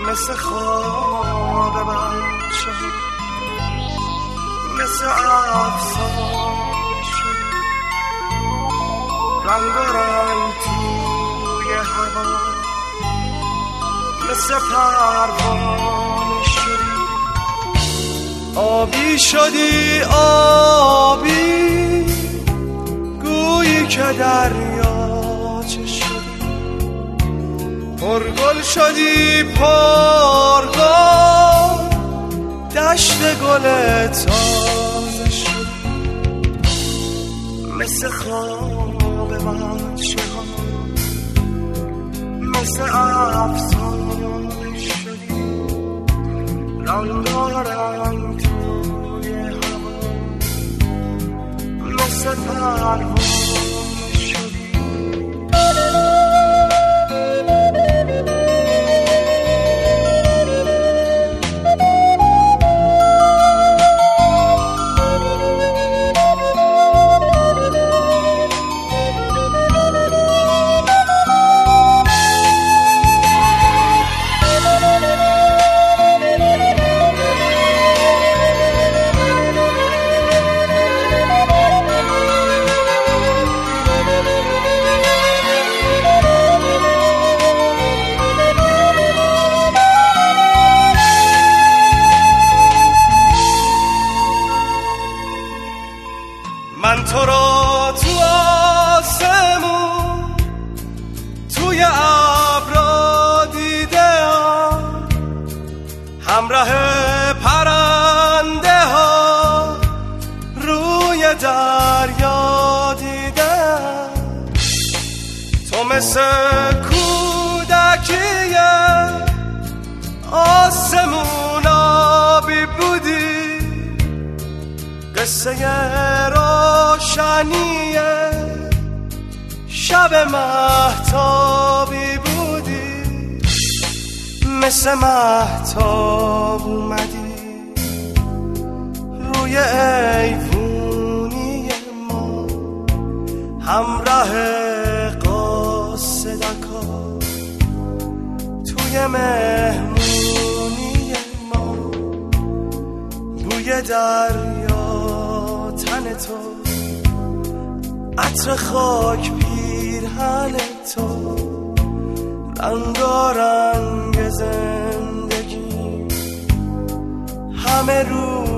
مثل خواب بچه مثل افسانه شد رنگ و رنگ توی هوا مثل پروانه شدی آبی شدی آبی گویی که دریاچه شدی پرگل شدی پرگل دشت گل تازه شدی مثل خواب بچه ها مثل افسانه شدی رنگارنگ توی هوا مثل پروانه شدی من تو را تو آسمون توی ابرا دیدم همراه پرنده ها روی دریا دیدم تو مثل کودکی آسمون آبی بودی قصه روشنی شب مهتابی بودی مثل مهتاب اومدی روی ایوونی ما همراه قاصدکا توی مهمونی ما بوی دریا تن تو عطر خاک پیرهن تو رنگارنگ زندگی همه رو